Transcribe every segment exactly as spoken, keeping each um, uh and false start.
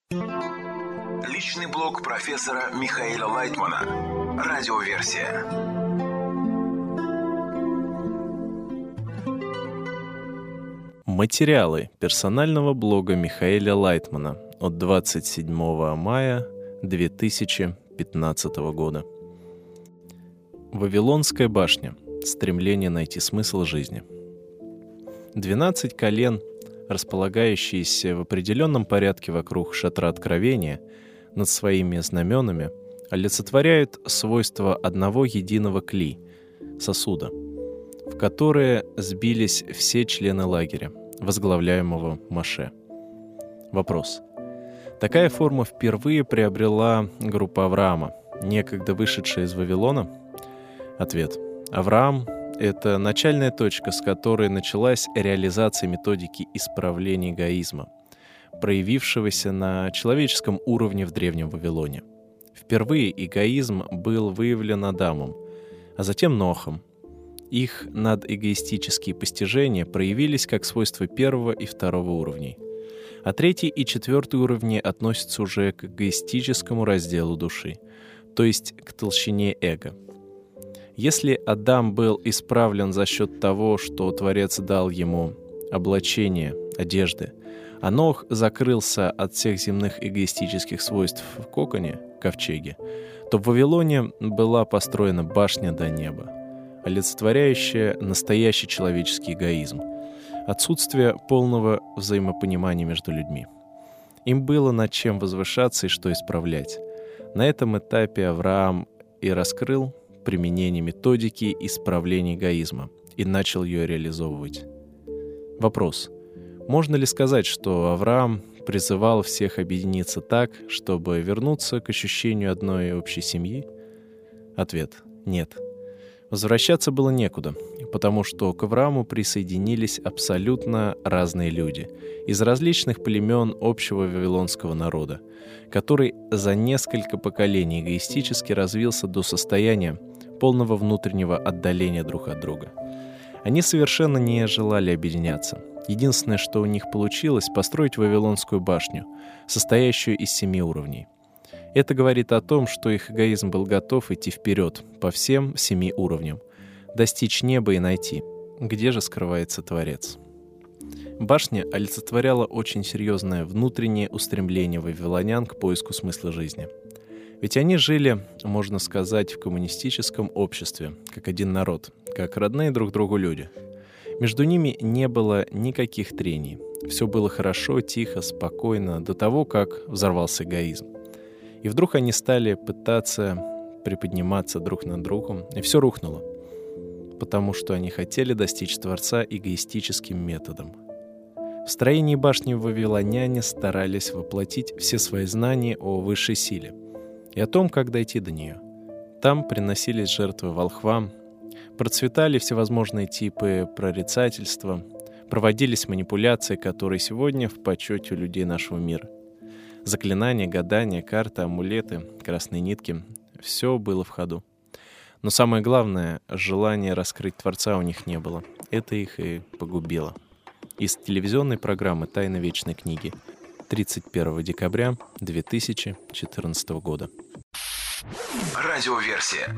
Личный блог профессора Михаила Лайтмана. Радиоверсия. Материалы персонального блога Михаила Лайтмана от двадцать седьмого мая две тысячи пятнадцатого года. Вавилонская башня. Стремление найти смысл жизни. Двенадцать колен, располагающиеся в определенном порядке вокруг шатра откровения над своими знаменами, олицетворяют свойства одного единого кли — сосуда, в которые сбились все члены лагеря, возглавляемого Моше. Вопрос. Такая форма впервые приобрела группа Авраама, некогда вышедшая из Вавилона? Ответ. Авраам — это начальная точка, с которой началась реализация методики исправления эгоизма, проявившегося на человеческом уровне в Древнем Вавилоне. Впервые эгоизм был выявлен Адамом, а затем Нохом. Их надэгоистические постижения проявились как свойства первого и второго уровней. А третий и четвертый уровни относятся уже к эгоистическому разделу души, то есть к толщине эго. Если Адам был исправлен за счет того, что Творец дал ему облачение, одежды, а Нох закрылся от всех земных эгоистических свойств в коконе, ковчеге, то в Вавилоне была построена башня до неба, олицетворяющая настоящий человеческий эгоизм, отсутствие полного взаимопонимания между людьми. Им было над чем возвышаться и что исправлять. На этом этапе Авраам и раскрыл применение методики исправления эгоизма и начал ее реализовывать. Вопрос. Можно ли сказать, что Авраам призывал всех объединиться так, чтобы вернуться к ощущению одной общей семьи? Ответ. Нет. Возвращаться было некуда, потому что к Аврааму присоединились абсолютно разные люди из различных племен общего вавилонского народа, который за несколько поколений эгоистически развился до состояния полного внутреннего отдаления друг от друга. Они совершенно не желали объединяться. Единственное, что у них получилось, построить Вавилонскую башню, состоящую из семи уровней. Это говорит о том, что их эгоизм был готов идти вперед по всем семи уровням, достичь неба и найти, где же скрывается Творец. Башня олицетворяла очень серьезное внутреннее устремление вавилонян к поиску смысла жизни. Ведь они жили, можно сказать, в коммунистическом обществе, как один народ, как родные друг другу люди. Между ними не было никаких трений. Все было хорошо, тихо, спокойно, до того, как взорвался эгоизм. И вдруг они стали пытаться приподниматься друг над другом, и все рухнуло, потому что они хотели достичь Творца эгоистическим методом. В строении башни вавилоняне старались воплотить все свои знания о высшей силе и о том, как дойти до нее. Там приносились жертвы волхвам, процветали всевозможные типы прорицательства, проводились манипуляции, которые сегодня в почете у людей нашего мира. Заклинания, гадания, карты, амулеты, красные нитки — все было в ходу. Но самое главное, желания раскрыть Творца у них не было. Это их и погубило. Из телевизионной программы «Тайна вечной книги» тридцать первого декабря две тысячи четырнадцатого года. Радиоверсия.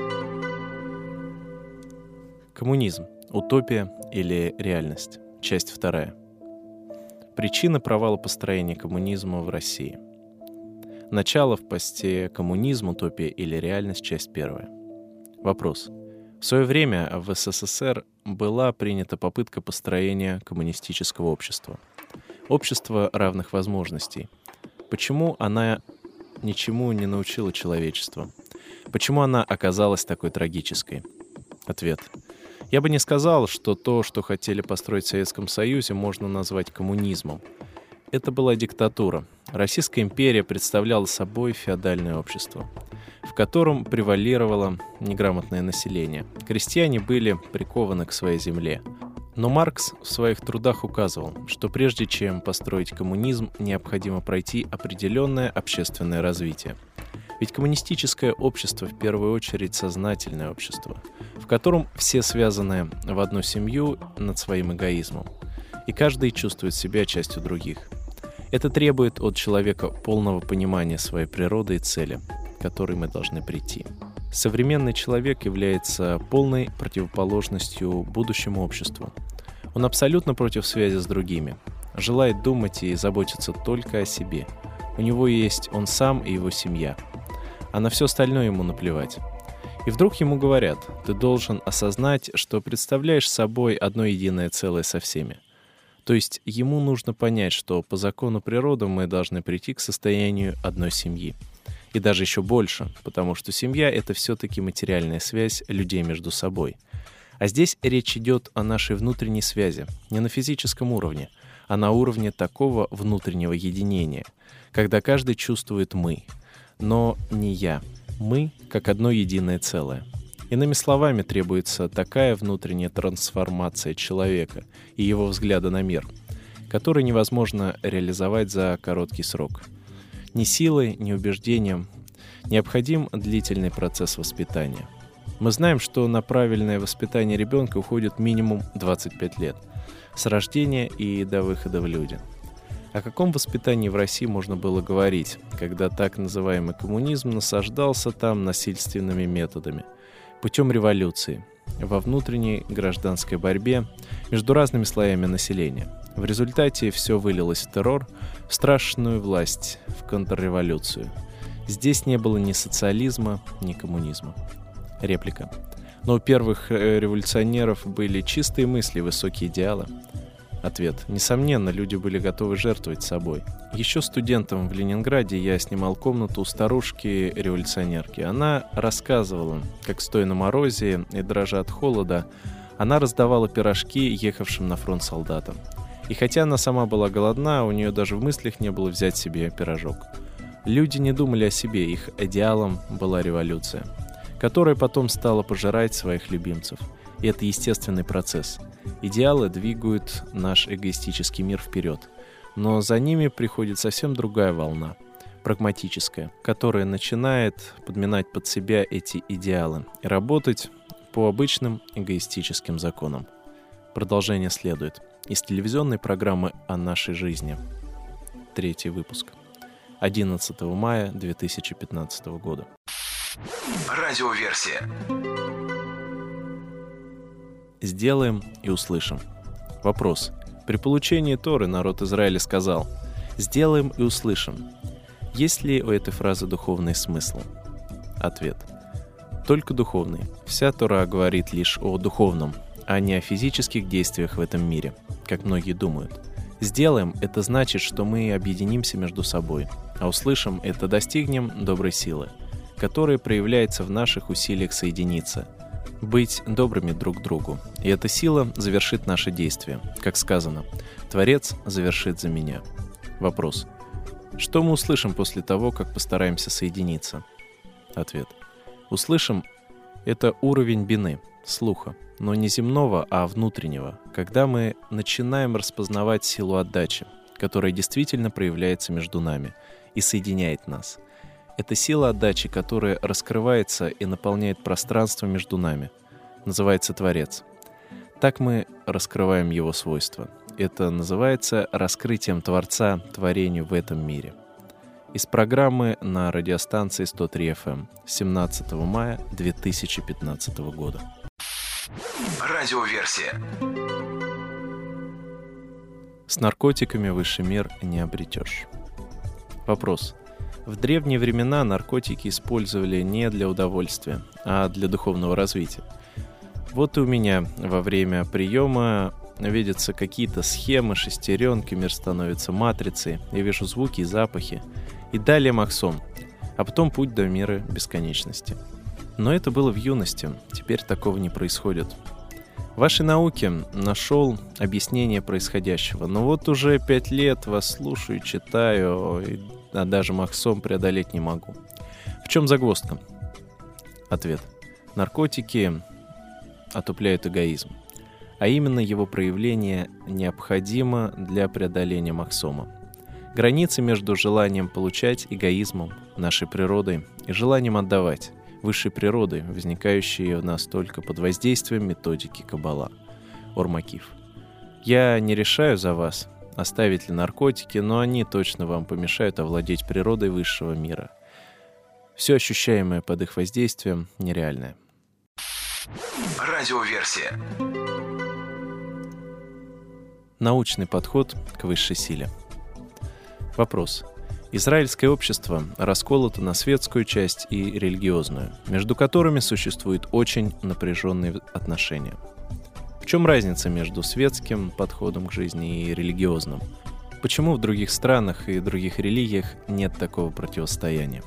Коммунизм. Утопия или реальность. Часть вторая. Причины провала построения коммунизма в России. Начало в посте «Коммунизм. Утопия или реальность». Часть первая. Вопрос. В свое время в СССР была принята попытка построения коммунистического общества. Общество равных возможностей. Почему она ничему не научила человечество? Почему она оказалась такой трагической? Ответ. Я бы не сказал, что то, что хотели построить в Советском Союзе, можно назвать коммунизмом. Это была диктатура. Российская империя представляла собой феодальное общество, в котором превалировало неграмотное население. Крестьяне были прикованы к своей земле. Но Маркс в своих трудах указывал, что прежде чем построить коммунизм, необходимо пройти определенное общественное развитие. Ведь коммунистическое общество в первую очередь сознательное общество, в котором все связаны в одну семью над своим эгоизмом, и каждый чувствует себя частью других. Это требует от человека полного понимания своей природы и цели, к которой мы должны прийти. Современный человек является полной противоположностью будущему обществу. Он абсолютно против связи с другими, желает думать и заботиться только о себе. У него есть он сам и его семья, а на все остальное ему наплевать. И вдруг ему говорят: ты должен осознать, что представляешь собой одно единое целое со всеми. То есть ему нужно понять, что по закону природы мы должны прийти к состоянию одной семьи. И даже еще больше, потому что семья — это все-таки материальная связь людей между собой. А здесь речь идет о нашей внутренней связи, не на физическом уровне, а на уровне такого внутреннего единения, когда каждый чувствует «мы», но не «я». Мы как одно единое целое. Иными словами, требуется такая внутренняя трансформация человека и его взгляда на мир, который невозможно реализовать за короткий срок. Ни силой, ни убеждением. Необходим длительный процесс воспитания. Мы знаем, что на правильное воспитание ребенка уходит минимум двадцать пять лет, с рождения и до выхода в люди. О каком воспитании в России можно было говорить, когда так называемый коммунизм насаждался там насильственными методами, путем революции, во внутренней гражданской борьбе между разными слоями населения? В результате все вылилось в террор, в страшную власть, в контрреволюцию. Здесь не было ни социализма, ни коммунизма. Реплика. Но у первых революционеров были чистые мысли, высокие идеалы. Ответ. Несомненно, люди были готовы жертвовать собой. Еще студентом в Ленинграде я снимал комнату у старушки-революционерки. Она рассказывала, как, стоя на морозе и дрожа от холода, она раздавала пирожки ехавшим на фронт солдатам. И хотя она сама была голодна, у нее даже в мыслях не было взять себе пирожок. Люди не думали о себе, их идеалом была революция, которая потом стала пожирать своих любимцев. И это естественный процесс. Идеалы двигают наш эгоистический мир вперед. Но за ними приходит совсем другая волна, прагматическая, которая начинает подминать под себя эти идеалы и работать по обычным эгоистическим законам. Продолжение следует из телевизионной программы о нашей жизни. Третий выпуск. одиннадцатого мая две тысячи пятнадцатого года. Радиоверсия. Сделаем и услышим. Вопрос. При получении Торы народ Израиля сказал: «Сделаем и услышим». Есть ли у этой фразы духовный смысл? Ответ. Только духовный. Вся Тора говорит лишь о духовном, а не о физических действиях в этом мире, как многие думают. «Сделаем» — это значит, что мы объединимся между собой, а «услышим» — это достигнем доброй силы, которая проявляется в наших усилиях соединиться, быть добрыми друг к другу. И эта сила завершит наше действие. Как сказано, Творец завершит за меня. Вопрос. Что мы услышим после того, как постараемся соединиться? Ответ. Услышим — это уровень бины, слуха, но не земного, а внутреннего, когда мы начинаем распознавать силу отдачи, которая действительно проявляется между нами и соединяет нас. Это сила отдачи, которая раскрывается и наполняет пространство между нами. Называется Творец. Так мы раскрываем его свойства. Это называется раскрытием Творца творению в этом мире. Из программы на радиостанции сто три эф эм семнадцатого мая две тысячи пятнадцатого года. Радиоверсия. С наркотиками высший мир не обретешь. Вопрос. В древние времена наркотики использовали не для удовольствия, а для духовного развития. Вот и у меня во время приема видятся какие-то схемы, шестеренки, мир становится матрицей, я вижу звуки и запахи, и далее махсом, а потом путь до мира бесконечности. Но это было в юности, теперь такого не происходит. В вашей науке нашел объяснение происходящего, но вот уже пять лет вас слушаю, читаю, а даже махсом преодолеть не могу. В чем загвоздка? Ответ. Наркотики отупляют эгоизм, а именно его проявление необходимо для преодоления махсома. Границы между желанием получать, эгоизмом, нашей природой, и желанием отдавать, высшей природой, возникающие в нас только под воздействием методики Каббала. Ор Макив. Я не решаю за вас, оставить ли наркотики, но они точно вам помешают овладеть природой высшего мира. Все ощущаемое под их воздействием нереальное. Радиоверсия. Научный подход к высшей силе. Вопрос. Израильское общество расколото на светскую часть и религиозную, между которыми существуют очень напряженные отношения. В чем разница между светским подходом к жизни и религиозным? Почему в других странах и других религиях нет такого противостояния?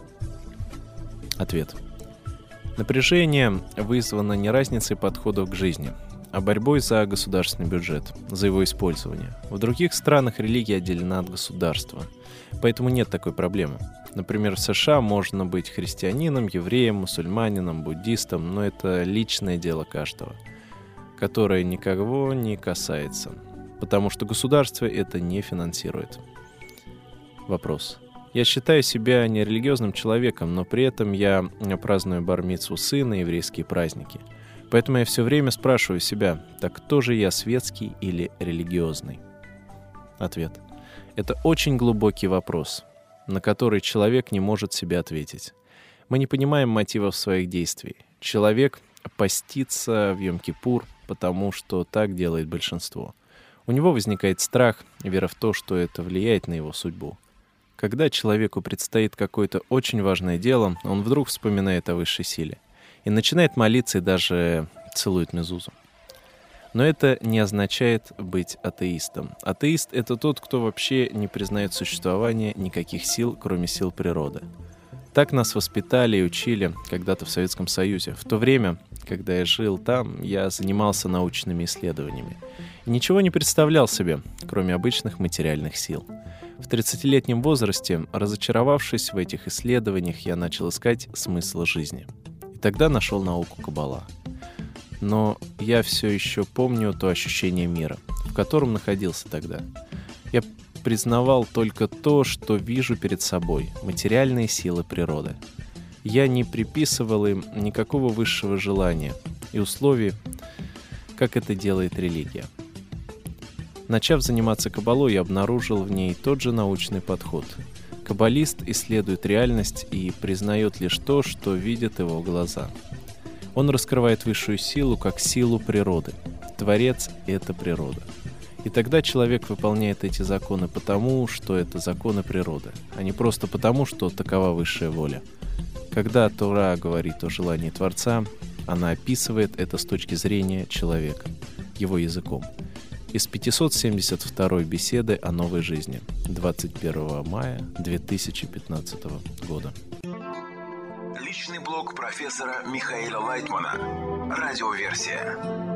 Ответ. Напряжение вызвано не разницей подходов к жизни, а борьбой за государственный бюджет, за его использование. В других странах религия отделена от государства, поэтому нет такой проблемы. Например, в США можно быть христианином, евреем, мусульманином, буддистом, но это личное дело каждого, которое никого не касается, потому что государство это не финансирует. Вопрос. Я считаю себя нерелигиозным человеком, но при этом я праздную бар-мицву сына и еврейские праздники. Поэтому я все время спрашиваю себя, так кто же я, светский или религиозный? Ответ. Это очень глубокий вопрос, на который человек не может себе ответить. Мы не понимаем мотивов своих действий. Человек постится в Йом-Кипур, потому что так делает большинство. У него возникает страх, вера в то, что это влияет на его судьбу. Когда человеку предстоит какое-то очень важное дело, он вдруг вспоминает о высшей силе и начинает молиться и даже целует мезузу. Но это не означает быть атеистом. Атеист — это тот, кто вообще не признает существование никаких сил, кроме сил природы. Так нас воспитали и учили когда-то в Советском Союзе. В то время, когда я жил там, я занимался научными исследованиями. И ничего не представлял себе, кроме обычных материальных сил. В тридцатилетнем возрасте, разочаровавшись в этих исследованиях, я начал искать смысл жизни. И тогда нашел науку Каббала. Но я все еще помню то ощущение мира, в котором находился тогда. Я признавал только то, что вижу перед собой, материальные силы природы. Я не приписывал им никакого высшего желания и условий, как это делает религия. Начав заниматься каббалой, я обнаружил в ней тот же научный подход. Каббалист исследует реальность и признает лишь то, что видят его глаза. Он раскрывает высшую силу как силу природы. Творец — это природа. И тогда человек выполняет эти законы потому, что это законы природы, а не просто потому, что такова высшая воля. Когда Тора говорит о желании Творца, она описывает это с точки зрения человека, его языком. Из пятьсот семьдесят второй беседы о новой жизни, двадцать первого мая две тысячи пятнадцатого года. Личный блог профессора Михаила Лайтмана. Радиоверсия.